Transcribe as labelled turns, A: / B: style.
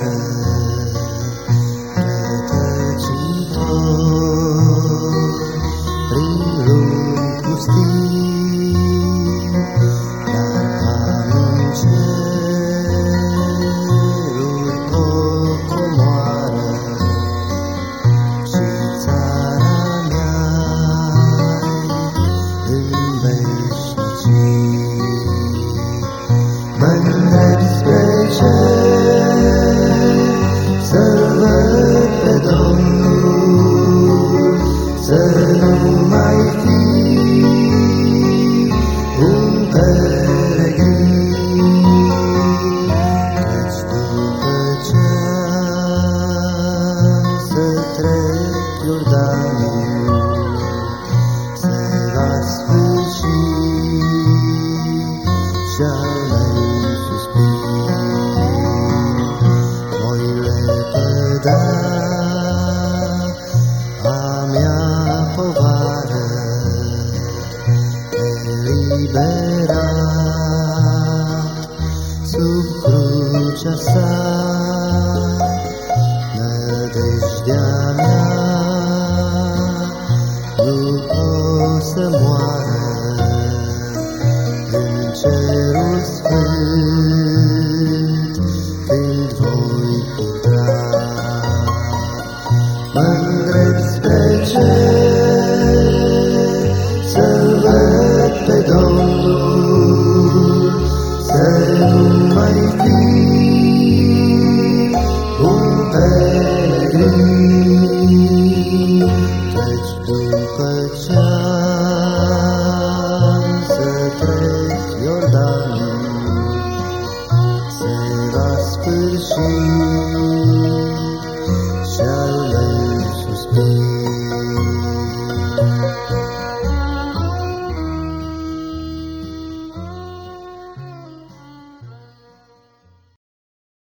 A: Sub crucea sa, nădejdea mea nu o să moară în cerul sfânt când voi intra. Mă-ndrept spre cer să-L văd pe Domnul, să nu mai fi un peregrin, căci după ce-am să trec Iordanul, se va sfârși și-al meu suspin.